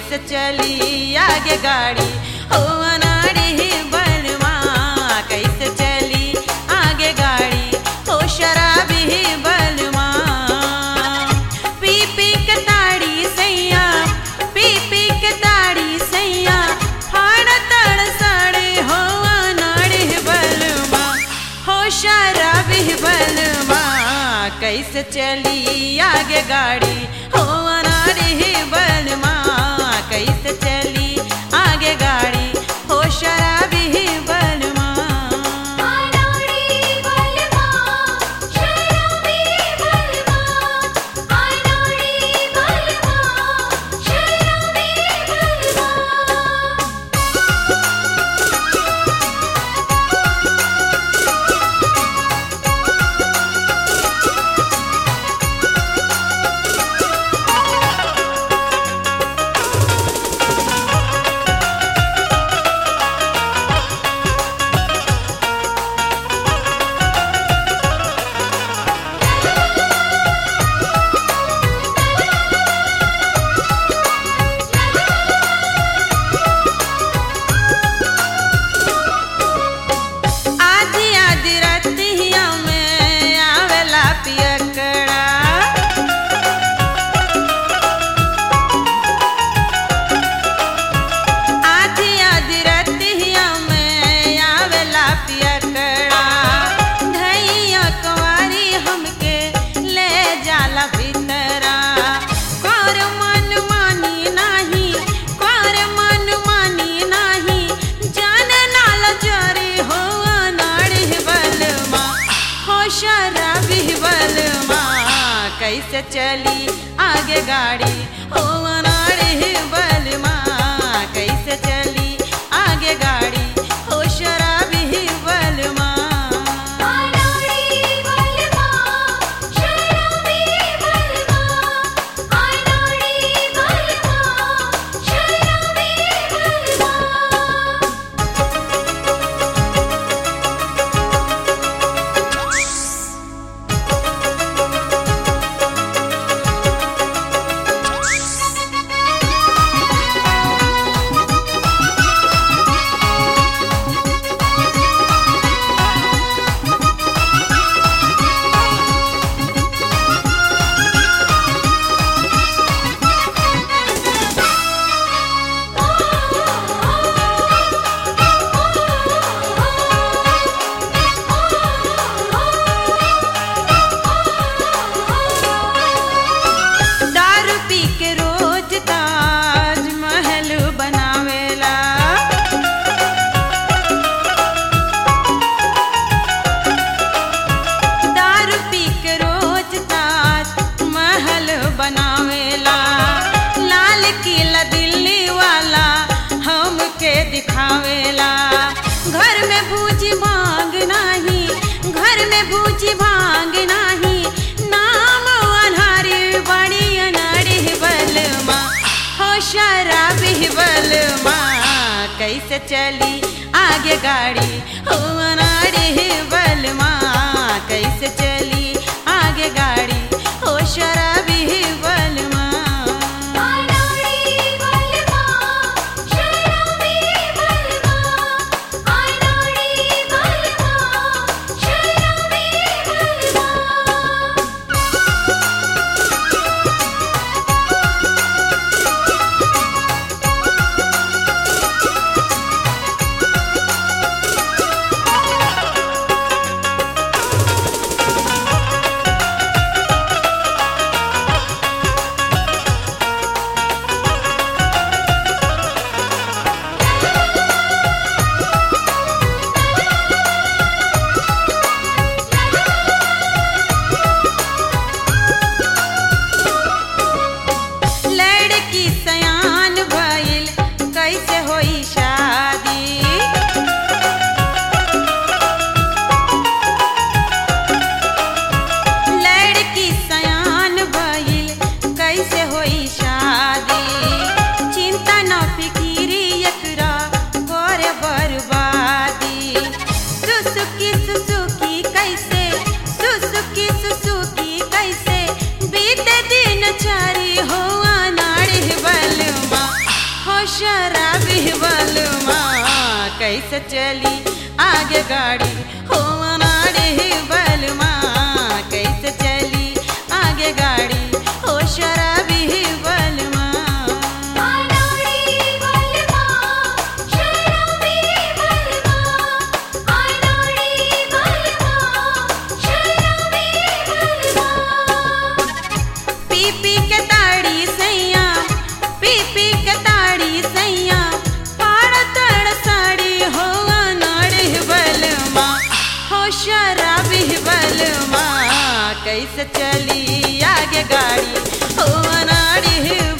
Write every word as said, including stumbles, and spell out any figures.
कैसे चली आगे गाड़ी हो अनाड़ी बलमा कैसे चली आगे गाड़ी हो शराबी बलमा पी पी के ताड़ी सैया पी पी के ताड़ी सैया फाड़ तड़ सड़े हो अनाड़ी बलमा हो शराबी बलमा कैसे चली आगे गाड़ी हो अनाड़ी बलमा कैसे चली आगे गाड़ी हो शराबी बलमा अनाड़ी बलमा शराबी बलमा अनाड़ी बलमा शराबी बलमा आधी आधी रतिया में आवेला पियकड़ा आधी आधी रतिया में आवेला पियकड़ा धैया कुंवारी हमके ले जाला भीतरा कर मन मानी नाही कर मन मानी नाही जान नाल जरे हो अनाड़ी बलमा हो शराबी बलमा कैसे चली आगे गाड़ी हो अनाड़ी बलमा कैसे चली आगे गाड़ी हो शराबी बलमा अनाड़ी बलमा शराबी बलमा अनाड़ी बलमा शराबी बलमा दारू पी के रोज ताज महल बनावेला दारू पी के रोज ताज महल बनावेला लाल किला दिल्ली वाला हमके दिखावेला घर में भूजी भांग नाही घर में भूजी भांग नाही नाम अनहारी बड़ी अनाड़ी बलमा हो शराबी बलमा कैसे चली आगे गाड़ी हो अनाड़ी बलमा कैसे चली आगे गाड़ी हो शराबी बलमा अनाड़ी बलमा शराबी बलमा अनाड़ी बलमा शराबी बलमा कैसे चली आगे गाड़ी हो अनाड़ी बलमा कैसे चली आगे गाड़ी हो शराबी बलमा आनाड़ी बलमा शराबी बलमा आनाड़ी बलमा शराबी बलमा पी पी के ताड़ी सैया पी पी के ताड़ी सैया पाड़ तड़ साड़ी हो अनाड़ी बलमा हो शराबी बलमा कैसे चली आगे गाड़ी हो अनाड़ी